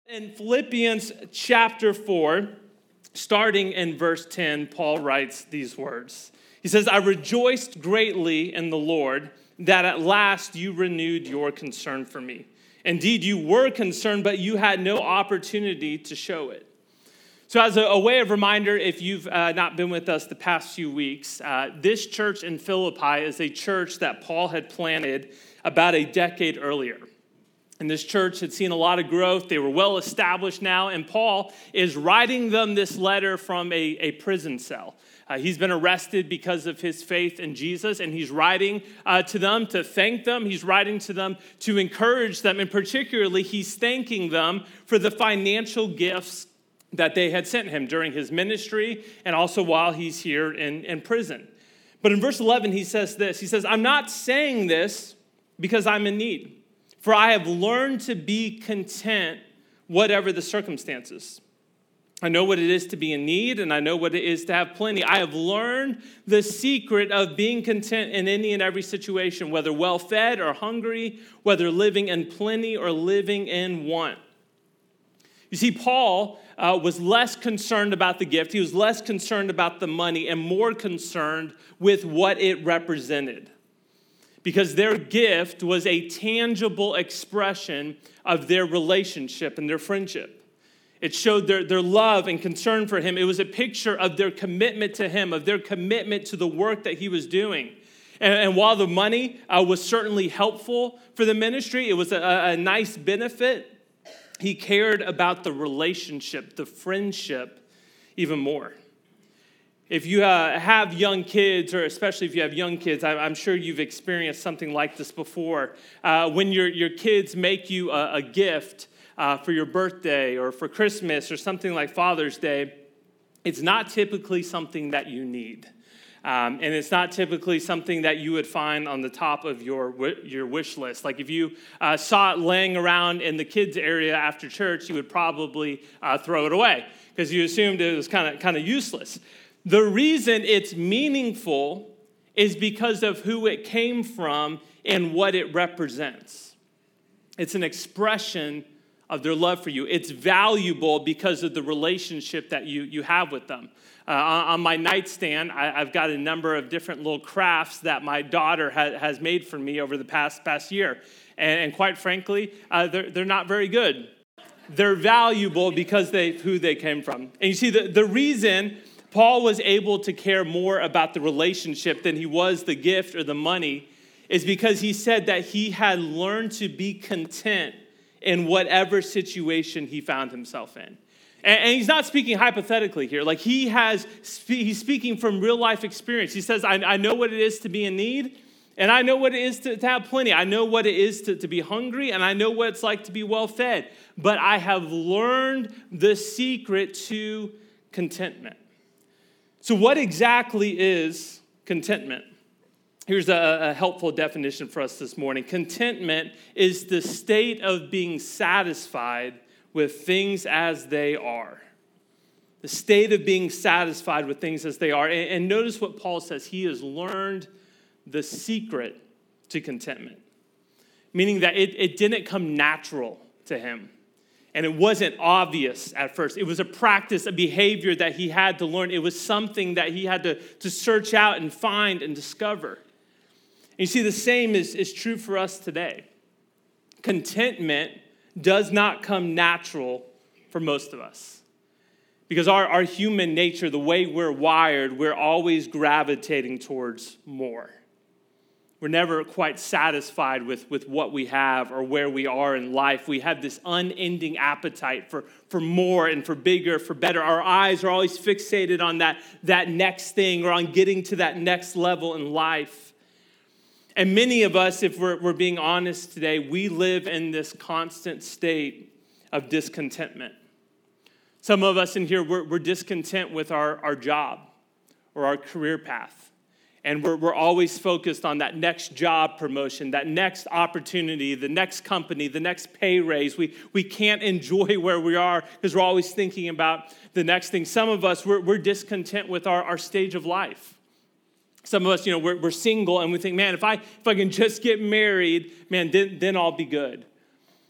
In Philippians chapter 4, starting in verse 10, Paul writes these words. He says, I rejoiced greatly in the Lord that at last you renewed your concern for me. Indeed, you were concerned, but you had no opportunity to show it. So as a way of reminder, if you've not been with us the past few weeks, this church in Philippi is a church that Paul had planted about a decade earlier. And this church had seen a lot of growth. They were well established now. And Paul is writing them this letter from a prison cell. He's been arrested because of his faith in Jesus. And he's writing to them to thank them. He's writing to them to encourage them. And particularly, he's thanking them for the financial gifts that they had sent him during his ministry and also while he's here in prison. But in verse 11, he says this. He says, I'm not saying this because I'm in need. For I have learned to be content, whatever the circumstances. I know what it is to be in need, and I know what it is to have plenty. I have learned the secret of being content in any and every situation, whether well-fed or hungry, whether living in plenty or living in want. You see, Paul was less concerned about the gift. He was less concerned about the money and more concerned with what it represented. Because their gift was a tangible expression of their relationship and their friendship. It showed their love and concern for him. It was a picture of their commitment to him, of their commitment to the work that he was doing. And while the money was certainly helpful for the ministry, it was a nice benefit, he cared about the relationship, the friendship, even more. If you have young kids, or especially if you have young kids, I'm sure you've experienced something like this before. When your kids make you a gift for your birthday or for Christmas or something like Father's Day, it's not typically something that you need. And it's not typically something that you would find on the top of your wish list. Like if you saw it laying around in the kids area after church, you would probably throw it away because you assumed it was kind of useless. The reason it's meaningful is because of who it came from and what it represents. It's an expression of their love for you. It's valuable because of the relationship that you have with them. On my nightstand, I've got a number of different little crafts that my daughter has made for me over the past year. And quite frankly, they're not very good. They're valuable because who they came from. And you see, the reason Paul was able to care more about the relationship than he was the gift or the money is because he said that he had learned to be content in whatever situation he found himself in. And he's not speaking hypothetically here. Like he's speaking from real life experience. He says, I know what it is to be in need, and I know what it is to have plenty. I know what it is to be hungry, and I know what it's like to be well fed. But I have learned the secret to contentment. So what exactly is contentment? Here's a helpful definition for us this morning. Contentment is the state of being satisfied with things as they are. The state of being satisfied with things as they are. And notice what Paul says. He has learned the secret to contentment. Meaning that it didn't come natural to him. And it wasn't obvious at first. It was a practice, a behavior that he had to learn. It was something that he had to search out and find and discover. And you see, the same is true for us today. Contentment does not come natural for most of us. Because our human nature, the way we're wired, we're always gravitating towards more. We're never quite satisfied with what we have or where we are in life. We have this unending appetite for more and for bigger, for better. Our eyes are always fixated on that next thing or on getting to that next level in life. And many of us, if we're being honest today, we live in this constant state of discontentment. Some of us in here, we're discontent with our job or our career path. And we're always focused on that next job promotion, that next opportunity, the next company, the next pay raise. We can't enjoy where we are because we're always thinking about the next thing. Some of us, we're discontent with our stage of life. Some of us, we're single and we think, man, if I can just get married, man, then I'll be good.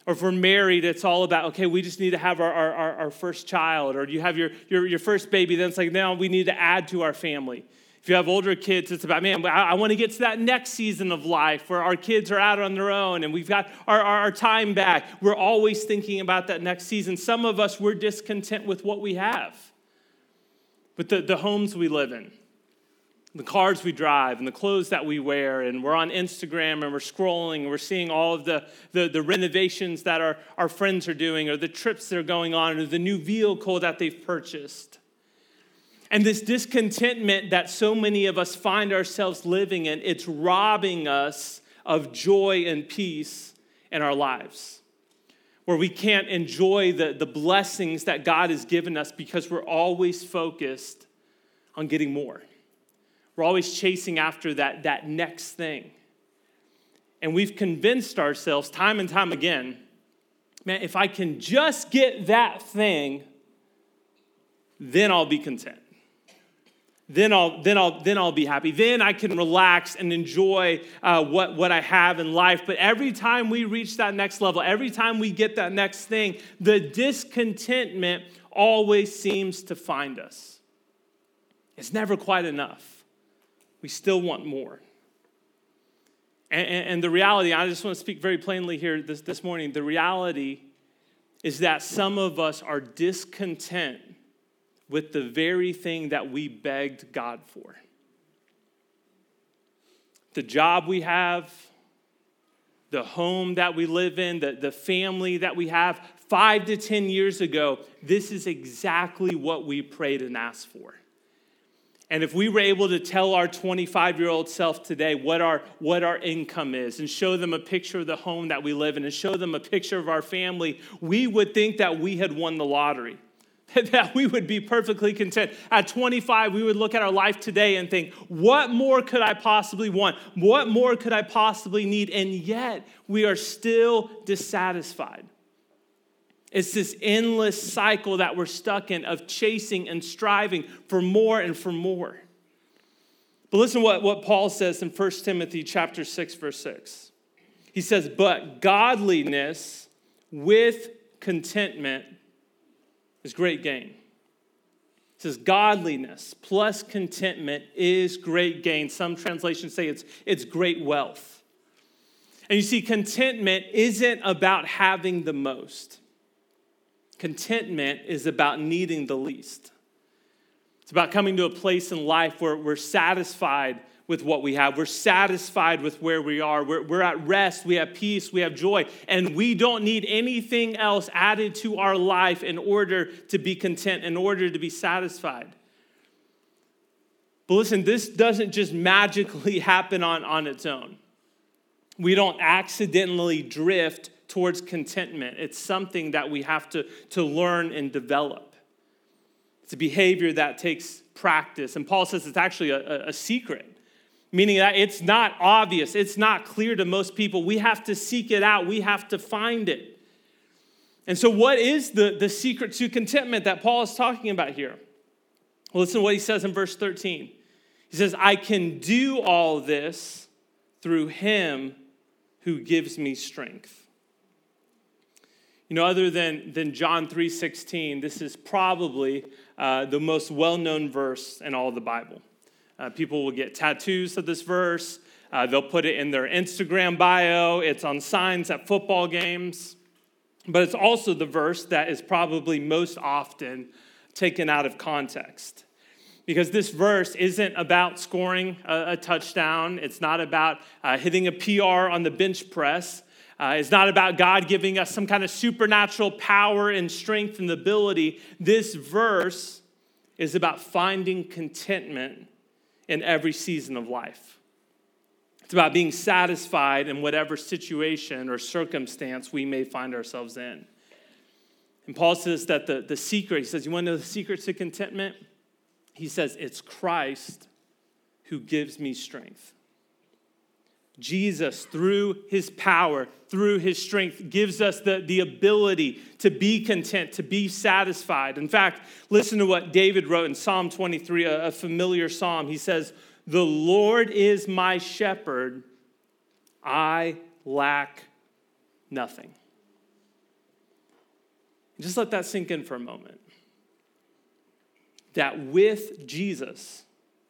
Or if we're married, it's all about, okay, we just need to have our first child. Or you have your first baby, then it's like, now we need to add to our family. If you have older kids, it's about, man, I want to get to that next season of life where our kids are out on their own and we've got our time back. We're always thinking about that next season. Some of us, we're discontent with what we have, with the homes we live in, the cars we drive, and the clothes that we wear. And we're on Instagram and we're scrolling and we're seeing all of the renovations that our friends are doing, or the trips they're going on, or the new vehicle that they've purchased. And this discontentment that so many of us find ourselves living in, it's robbing us of joy and peace in our lives, where we can't enjoy the blessings that God has given us because we're always focused on getting more. We're always chasing after that next thing. And we've convinced ourselves time and time again, man, if I can just get that thing, then I'll be content. Then I'll be happy. Then I can relax and enjoy what I have in life. But every time we reach that next level, every time we get that next thing, the discontentment always seems to find us. It's never quite enough. We still want more. And the reality, I just want to speak very plainly here this morning. The reality is that some of us are discontent with the very thing that we begged God for. The job we have, the home that we live in, the family that we have. 5 to 10 years ago, this is exactly what we prayed and asked for. And if we were able to tell our 25-year-old self today what our income is and show them a picture of the home that we live in and show them a picture of our family, we would think that we had won the lottery. That we would be perfectly content. At 25, we would look at our life today and think, what more could I possibly want? What more could I possibly need? And yet, we are still dissatisfied. It's this endless cycle that we're stuck in of chasing and striving for more and for more. But listen to what Paul says in 1 Timothy chapter 6, verse 6. He says, but godliness with contentment is great gain. It says godliness plus contentment is great gain. Some translations say it's great wealth. And you see, contentment isn't about having the most. Contentment is about needing the least. It's about coming to a place in life where we're satisfied with what we have. We're satisfied with where we are. We're at rest. We have peace. We have joy. And we don't need anything else added to our life in order to be content, in order to be satisfied. But listen, this doesn't just magically happen on its own. We don't accidentally drift towards contentment. It's something that we have to learn and develop. It's a behavior that takes practice. And Paul says it's actually a secret. Meaning that it's not obvious. It's not clear to most people. We have to seek it out. We have to find it. And so what is the secret to contentment that Paul is talking about here? Well, listen to what he says in verse 13. He says, I can do all this through him who gives me strength. You know, other than John 3:16, this is probably the most well-known verse in all of the Bible. People will get tattoos of this verse. They'll put it in their Instagram bio. It's on signs at football games. But it's also the verse that is probably most often taken out of context. Because this verse isn't about scoring a touchdown. It's not about hitting a PR on the bench press. It's not about God giving us some kind of supernatural power and strength and ability. This verse is about finding contentment in every season of life. It's about being satisfied in whatever situation or circumstance we may find ourselves in. And Paul says that the secret, he says, you want to know the secret to contentment? He says, it's Christ who gives me strength. Jesus, through his power, through his strength, gives us the ability to be content, to be satisfied. In fact, listen to what David wrote in Psalm 23, a familiar psalm. He says, the Lord is my shepherd, I lack nothing. Just let that sink in for a moment. That with Jesus,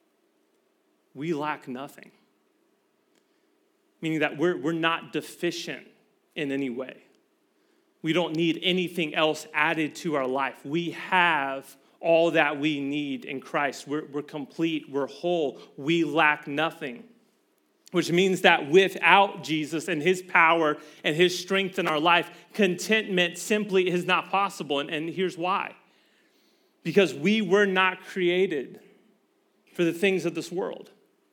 we lack nothing. Meaning that we're not deficient in any way. We don't need anything else added to our life. We have all that we need in Christ. We're complete. We're whole. We lack nothing. Which means that without Jesus and his power and his strength in our life, contentment simply is not possible. And here's why. Because we were not created for the things of this world.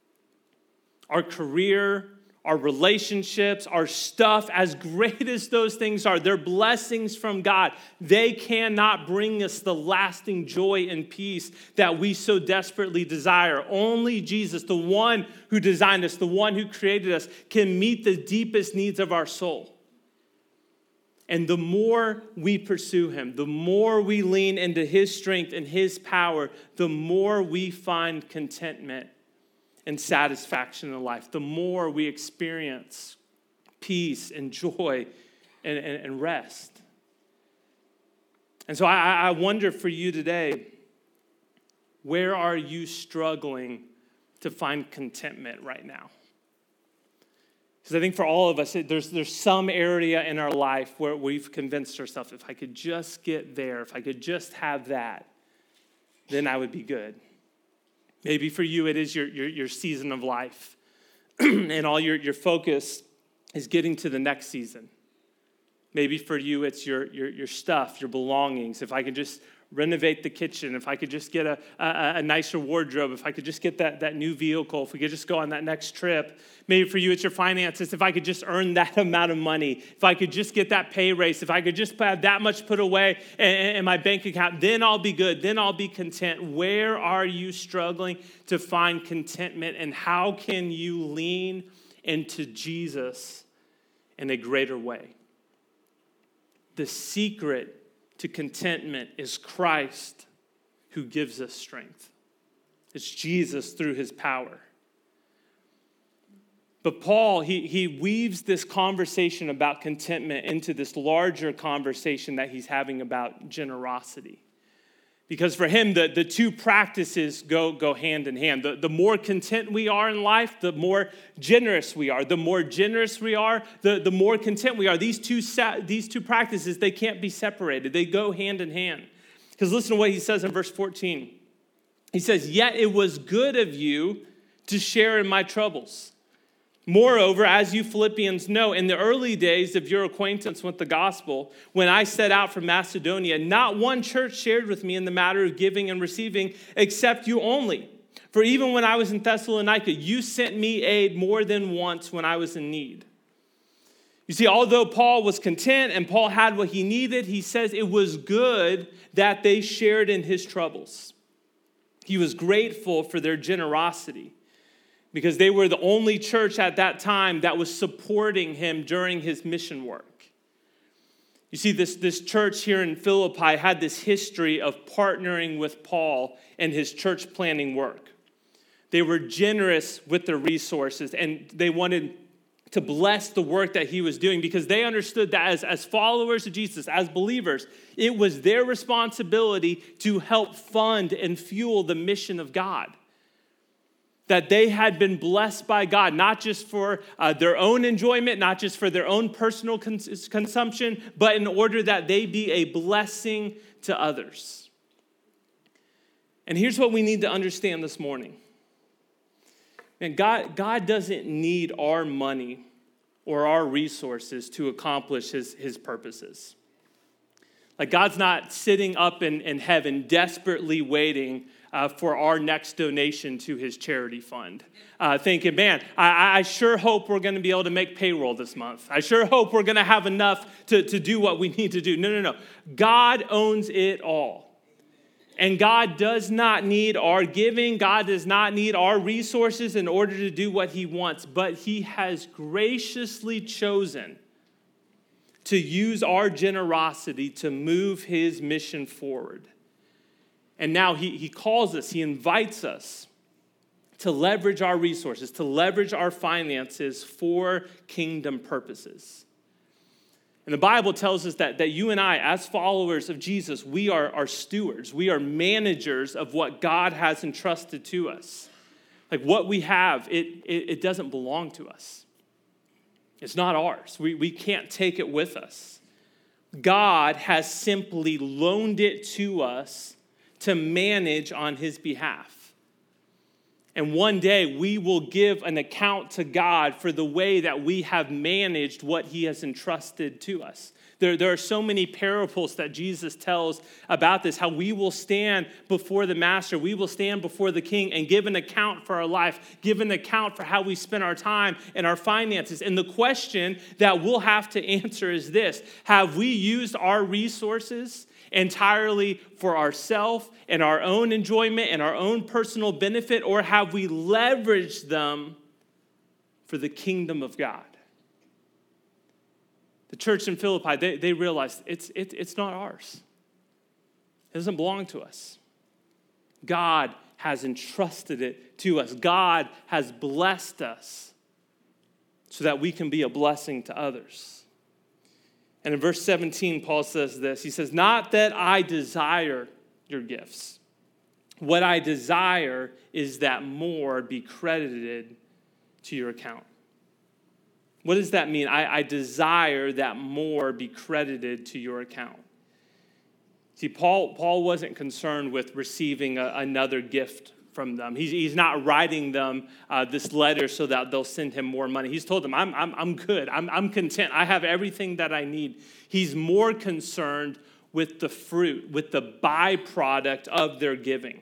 Our career, our relationships, our stuff, as great as those things are, they're blessings from God. They cannot bring us the lasting joy and peace that we so desperately desire. Only Jesus, the one who designed us, the one who created us, can meet the deepest needs of our soul. And the more we pursue him, the more we lean into his strength and his power, the more we find contentment and satisfaction in life, the more we experience peace and joy and rest. And so I wonder for you today, where are you struggling to find contentment right now? Because I think for all of us, there's some area in our life where we've convinced ourselves, if I could just get there, if I could just have that, then I would be good. Maybe for you, it is your season of life. And all your focus is getting to the next season. Maybe for you, it's your stuff, your belongings. If I could just renovate the kitchen, if I could just get a nicer wardrobe, if I could just get that new vehicle, if we could just go on that next trip. Maybe for you, it's your finances. If I could just earn that amount of money, if I could just get that pay raise, if I could just have that much put away in my bank account, then I'll be good, then I'll be content. Where are you struggling to find contentment, and how can you lean into Jesus in a greater way? The secret to contentment is Christ who gives us strength. It's Jesus through his power. But Paul, he weaves this conversation about contentment into this larger conversation that he's having about generosity. Because for him, the two practices go hand in hand. The more content we are in life, the more generous we are. The more generous we are, the more content we are. These two practices, they can't be separated. They go hand in hand. Because listen to what he says in verse 14. He says, "Yet it was good of you to share in my troubles. Moreover, as you Philippians know, in the early days of your acquaintance with the gospel, when I set out from Macedonia, not one church shared with me in the matter of giving and receiving, except you only. For even when I was in Thessalonica, you sent me aid more than once when I was in need." You see, although Paul was content and Paul had what he needed, he says it was good that they shared in his troubles. He was grateful for their generosity, because they were the only church at that time that was supporting him during his mission work. You see, this church here in Philippi had this history of partnering with Paul in his church planning work. They were generous with their resources, and they wanted to bless the work that he was doing, because they understood that as followers of Jesus, as believers, it was their responsibility to help fund and fuel the mission of God. That they had been blessed by God, not just for their own enjoyment, not just for their own personal consumption, but in order that they be a blessing to others. And here's what we need to understand this morning. And God doesn't need our money or our resources to accomplish his purposes. Like, God's not sitting up in heaven desperately waiting for our next donation to his charity fund. Thinking, man, I sure hope we're going to be able to make payroll this month. I sure hope we're going to have enough to do what we need to do. No. God owns it all. And God does not need our giving. God does not need our resources in order to do what he wants. But he has graciously chosen to use our generosity to move his mission forward. And now he calls us, he invites us to leverage our resources, to leverage our finances for kingdom purposes. And the Bible tells us that you and I, as followers of Jesus, we are stewards. We are managers of what God has entrusted to us. Like what we have, it doesn't belong to us. It's not ours. We can't take it with us. God has simply loaned it to us to manage on his behalf. And one day we will give an account to God for the way that we have managed what he has entrusted to us. There are so many parables that Jesus tells about this, how we will stand before the master, we will stand before the king and give an account for our life, give an account for how we spend our time and our finances. And the question that we'll have to answer is this: have we used our resources entirely for ourselves and our own enjoyment and our own personal benefit, or have we leveraged them for the kingdom of God? The church in Philippi, they realized it's not ours. It doesn't belong to us. God has entrusted it to us. God has blessed us so that we can be a blessing to others. And in verse 17, Paul says this. He says, not that I desire your gifts. What I desire is that more be credited to your account. What does that mean? I desire that more be credited to your account. See, Paul wasn't concerned with receiving another gift from them. He's not writing them this letter so that they'll send him more money. He's told them, I'm good. I'm content. I have everything that I need. He's more concerned with the fruit, with the byproduct of their giving.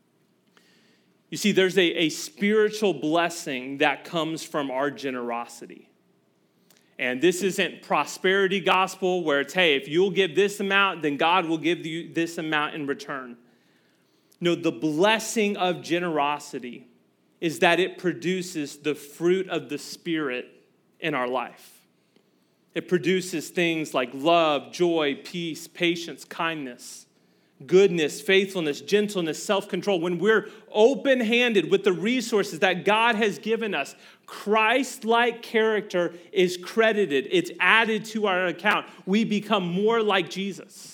You see, there's a spiritual blessing that comes from our generosity. And this isn't prosperity gospel where it's, hey, if you'll give this amount, then God will give you this amount in return. No, the blessing of generosity is that it produces the fruit of the Spirit in our life. It produces things like love, joy, peace, patience, kindness, goodness, faithfulness, gentleness, self-control. When we're open-handed with the resources that God has given us, Christ-like character is credited. It's added to our account. We become more like Jesus.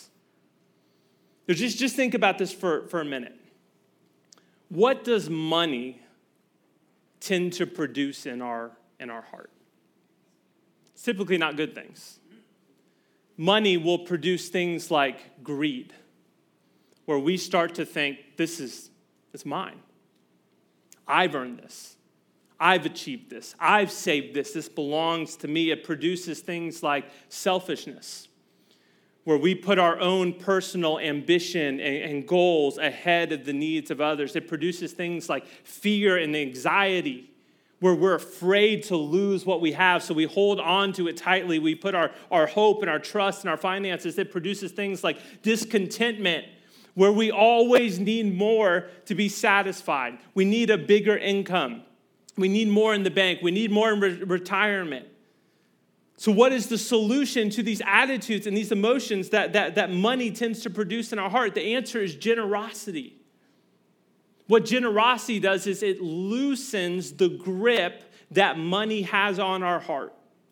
Just think about this for a minute. What does money tend to produce in our heart? It's typically not good things. Money will produce things like greed, where we start to think, it's mine. I've earned this. I've achieved this. I've saved this. This belongs to me. It produces things like selfishness, where we put our own personal ambition and goals ahead of the needs of others. It produces things like fear and anxiety, where we're afraid to lose what we have, so we hold on to it tightly. We put our hope and our trust in our finances. It produces things like discontentment, where we always need more to be satisfied. We need a bigger income. We need more in the bank. We need more in retirement. So what is the solution to these attitudes and these emotions that money tends to produce in our heart? The answer is generosity. What generosity does is it loosens the grip that money has on our heart.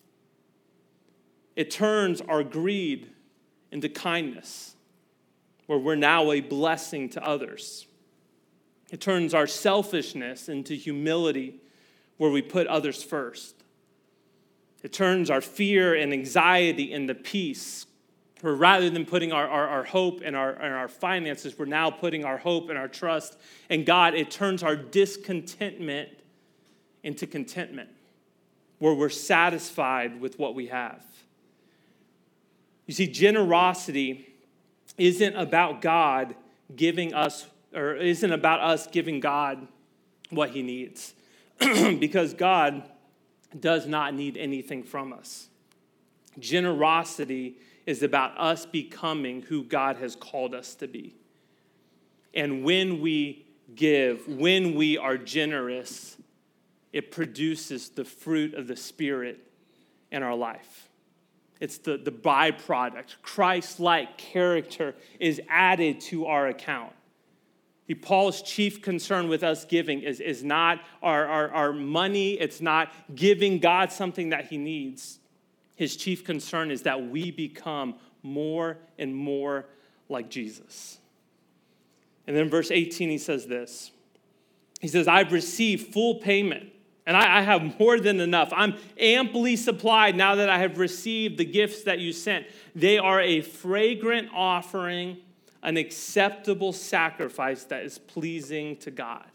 It turns our greed into kindness, where we're now a blessing to others. It turns our selfishness into humility, where we put others first. It turns our fear and anxiety into peace, where rather than putting our hope and our finances, we're now putting our hope and our trust in God. It turns our discontentment into contentment, where we're satisfied with what we have. You see, generosity isn't about God giving us, or isn't about us giving God what he needs. Because God does not need anything from us. Generosity is about us becoming who God has called us to be. And when we give, when we are generous, it produces the fruit of the Spirit in our life. It's the byproduct. Christ-like character is added to our account. Paul's chief concern with us giving is not our money. It's not giving God something that he needs. His chief concern is that we become more and more like Jesus. And then verse 18, he says this. He says, I've received full payment, and I have more than enough. I'm amply supplied now that I have received the gifts that you sent. They are a fragrant offering, an acceptable sacrifice that is pleasing to God.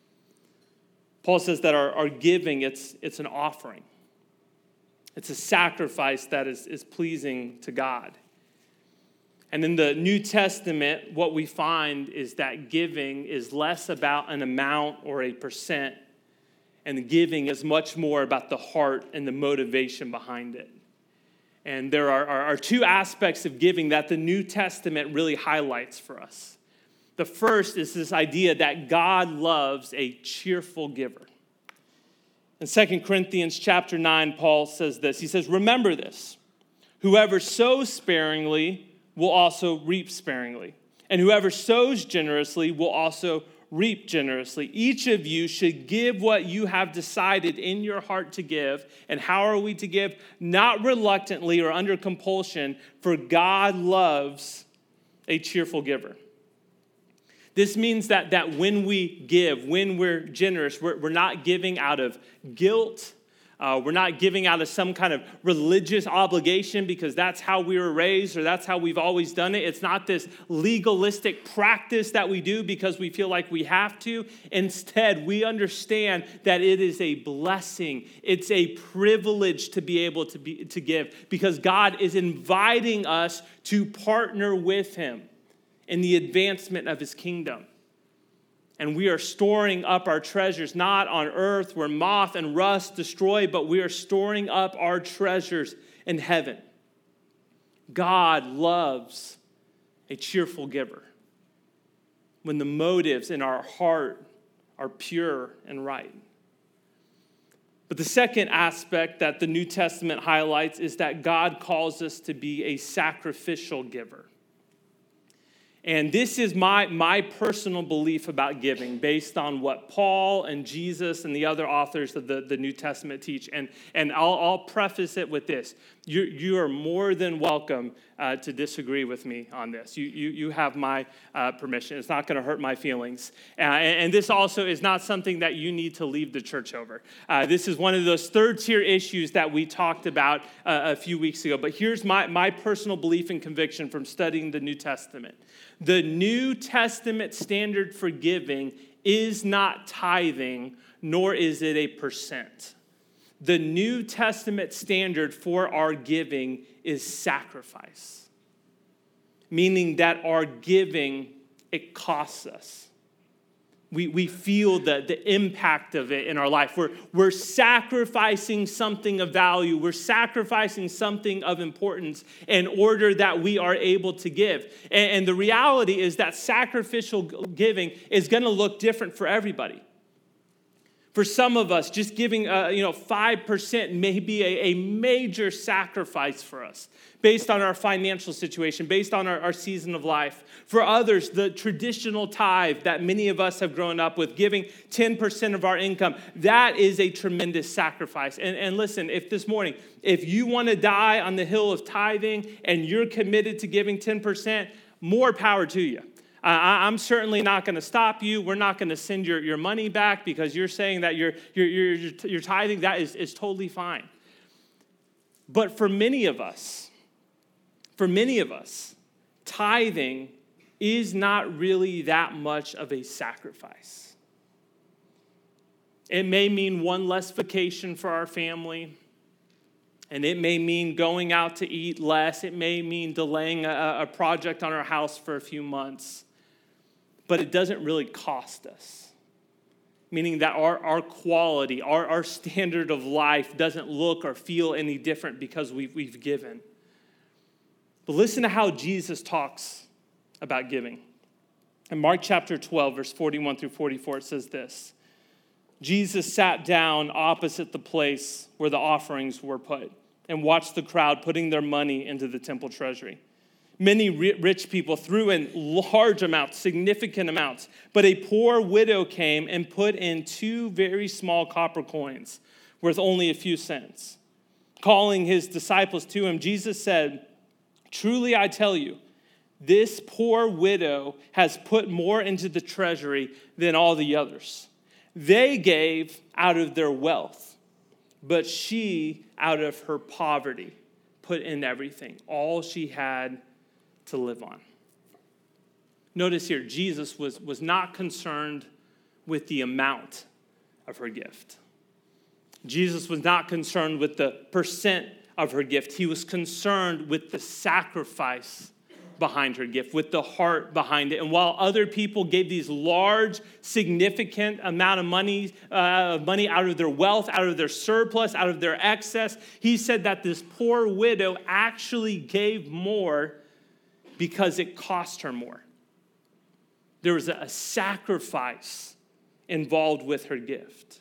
Paul says that our giving, it's an offering. It's a sacrifice that is pleasing to God. And in the New Testament, what we find is that giving is less about an amount or a percent, and giving is much more about the heart and the motivation behind it. And there are two aspects of giving that the New Testament really highlights for us. The first is this idea that God loves a cheerful giver. In 2 Corinthians chapter 9, Paul says this. He says, remember this, whoever sows sparingly will also reap sparingly, and whoever sows generously will also reap generously. Each of you should give what you have decided in your heart to give. And how are we to give? Not reluctantly or under compulsion, for God loves a cheerful giver. This means that when we give, when we're generous, we're not giving out of guilt. We're not giving out of some kind of religious obligation because that's how we were raised or that's how we've always done it. It's not this legalistic practice that we do because we feel like we have to. Instead, we understand that it is a blessing. It's a privilege to be able to give because God is inviting us to partner with him in the advancement of his kingdom. And we are storing up our treasures, not on earth where moth and rust destroy, but we are storing up our treasures in heaven. God loves a cheerful giver when the motives in our heart are pure and right. But the second aspect that the New Testament highlights is that God calls us to be a sacrificial giver. And this is my personal belief about giving based on what Paul and Jesus and the other authors of the New Testament teach. And I'll preface it with this. You are more than welcome to disagree with me on this. You have my permission. It's not going to hurt my feelings. And this also is not something that you need to leave the church over. This is one of those third-tier issues that we talked about a few weeks ago. But here's my personal belief and conviction from studying the New Testament. The New Testament standard for giving is not tithing, nor is it a percent. The New Testament standard for our giving is sacrifice, meaning that our giving, it costs us. We feel the impact of it in our life. We're sacrificing something of value. We're sacrificing something of importance in order that we are able to give. And the reality is that sacrificial giving is going to look different for everybody. For some of us, just giving 5% may be a major sacrifice for us based on our financial situation, based on our season of life. For others, the traditional tithe that many of us have grown up with, giving 10% of our income, that is a tremendous sacrifice. And listen, if this morning, if you want to die on the hill of tithing and you're committed to giving 10%, more power to you. I'm certainly not going to stop you. We're not going to send your money back because you're saying that you're tithing. That is totally fine. But for many of us, tithing is not really that much of a sacrifice. It may mean one less vacation for our family. And it may mean going out to eat less. It may mean delaying a project on our house for a few months. But it doesn't really cost us. Meaning that our quality, our standard of life doesn't look or feel any different because we've given. But listen to how Jesus talks about giving. In Mark chapter 12, verse 41 through 44, it says this. Jesus sat down opposite the place where the offerings were put and watched the crowd putting their money into the temple treasury. Many rich people threw in large amounts, significant amounts, but a poor widow came and put in 2 very small copper coins worth only a few cents. calling his disciples to him, Jesus said, "Truly I tell you, this poor widow has put more into the treasury than all the others. They gave out of their wealth, but she, out of her poverty, put in everything, all she had to live on." Notice here, Jesus was not concerned with the amount of her gift. Jesus was not concerned with the percent of her gift. He was concerned with the sacrifice behind her gift, with the heart behind it. And while other people gave these large, significant amount of money out of their wealth, out of their surplus, out of their excess, he said that this poor widow actually gave more because it cost her more. There was a sacrifice involved with her gift.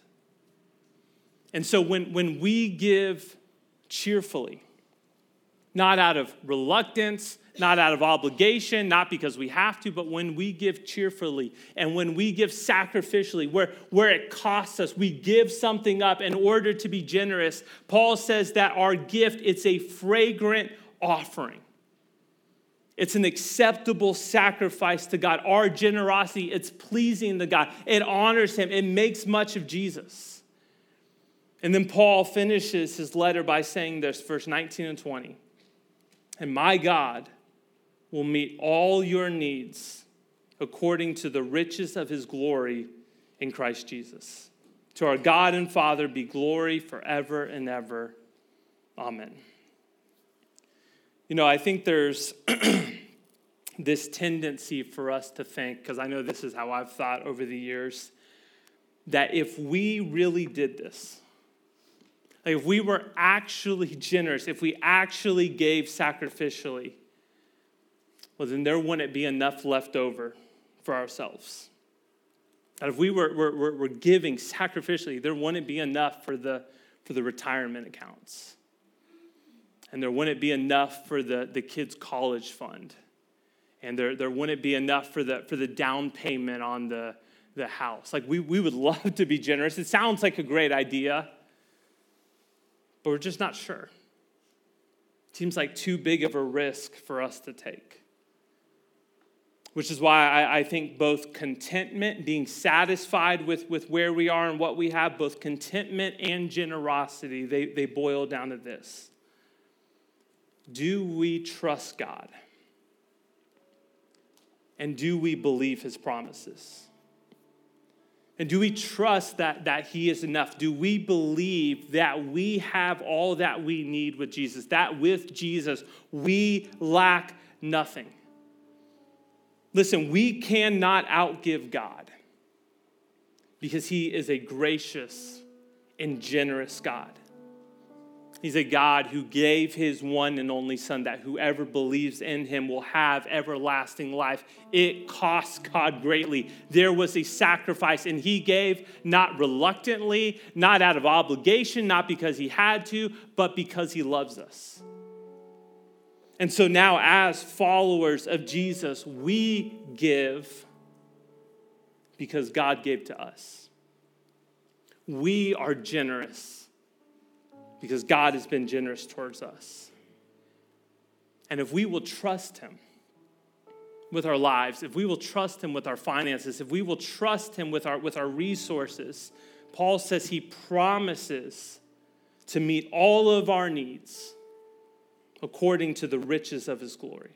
And so when we give cheerfully, not out of reluctance, not out of obligation, not because we have to, but when we give cheerfully and when we give sacrificially, where it costs us, we give something up in order to be generous. Paul says that our gift, it's a fragrant offering. It's an acceptable sacrifice to God. Our generosity, it's pleasing to God. It honors him. It makes much of Jesus. And then Paul finishes his letter by saying this, verse 19 and 20. "And my God will meet all your needs according to the riches of his glory in Christ Jesus. To our God and Father be glory forever and ever. Amen." You know, I think there's this tendency for us to think, because I know this is how I've thought over the years, that if we really did this, like if we were actually generous, if we actually gave sacrificially, well, then there wouldn't be enough left over for ourselves. That if we were giving sacrificially, there wouldn't be enough for the retirement accounts. And there wouldn't be enough for the kids' college fund. And there wouldn't be enough for the down payment on the house. Like we would love to be generous. It sounds like a great idea, but we're just not sure. It seems like too big of a risk for us to take. Which is why I think both contentment, being satisfied with where we are and what we have, both contentment and generosity, they boil down to this. Do we trust God? And do we believe his promises? And do we trust that he is enough? Do we believe that we have all that we need with Jesus? That with Jesus, we lack nothing. Listen, we cannot outgive God because he is a gracious and generous God. He's a God who gave his one and only Son that whoever believes in him will have everlasting life. It costs God greatly. There was a sacrifice, and he gave not reluctantly, not out of obligation, not because he had to, but because he loves us. And so now as followers of Jesus, we give because God gave to us. We are generous because God has been generous towards us. And if we will trust him with our lives, if we will trust him with our finances, if we will trust him with our resources, Paul says he promises to meet all of our needs according to the riches of his glory.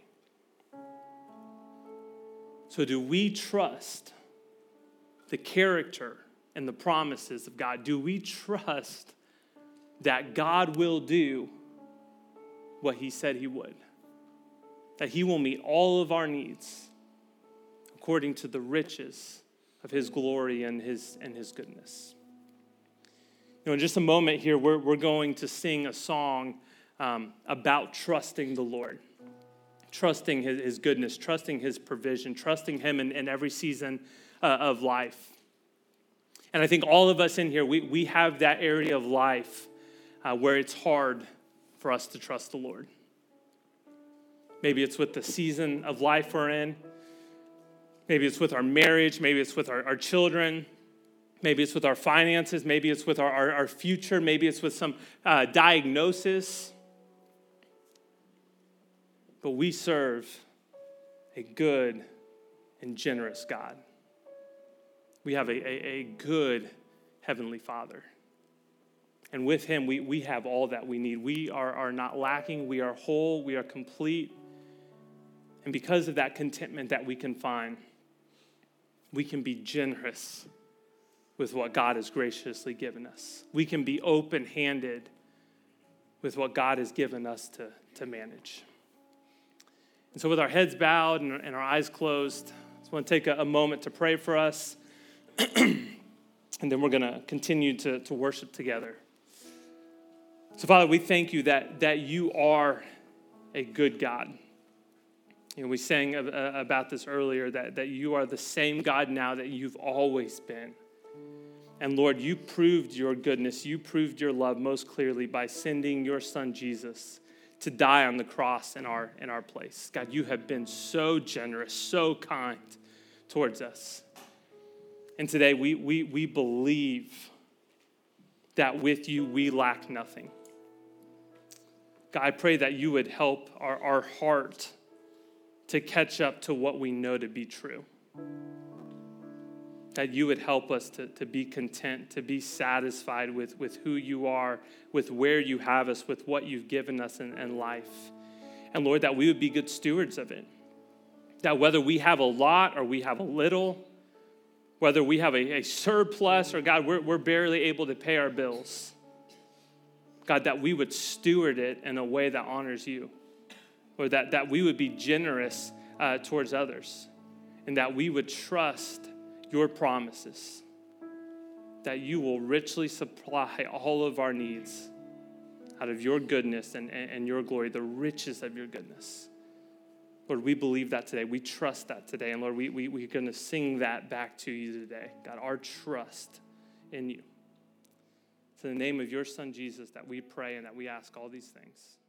So do we trust the character and the promises of God? Do we trust that God will do what he said he would? That he will meet all of our needs according to the riches of his glory and his goodness. You know, in just a moment here, we're going to sing a song about trusting the Lord, trusting his goodness, trusting his provision, trusting him in every season of life. And I think all of us in here, we have that area of life where it's hard for us to trust the Lord. Maybe it's with the season of life we're in. Maybe it's with our marriage. Maybe it's with our children. Maybe it's with our finances. Maybe it's with our future. Maybe it's with some diagnosis. But we serve a good and generous God. We have a good Heavenly Father. And with him, we have all that we need. We are not lacking. We are whole. We are complete. And because of that contentment that we can find, we can be generous with what God has graciously given us. We can be open-handed with what God has given us to manage. And so with our heads bowed and our eyes closed, I just want to take a moment to pray for us. And then we're going to continue to worship together. So, Father, we thank you that you are a good God. We sang about this earlier, that you are the same God now that you've always been. And Lord, you proved your goodness. You proved your love most clearly by sending your son Jesus to die on the cross in our place. God, you have been so generous, so kind towards us. And today we believe that with you we lack nothing. God, I pray that you would help our heart to catch up to what we know to be true. That you would help us to be content, to be satisfied with who you are, with where you have us, with what you've given us in life. And Lord, that we would be good stewards of it. That whether we have a lot or we have a little, whether we have a surplus or, God, we're barely able to pay our bills, God, that we would steward it in a way that honors you. Or that we would be generous towards others. And that we would trust your promises, that you will richly supply all of our needs out of your goodness and your glory, the riches of your goodness. Lord, we believe that today. We trust that today. And Lord, we're going to sing that back to you today. God, our trust in you. It's in the name of your son, Jesus, that we pray and that we ask all these things.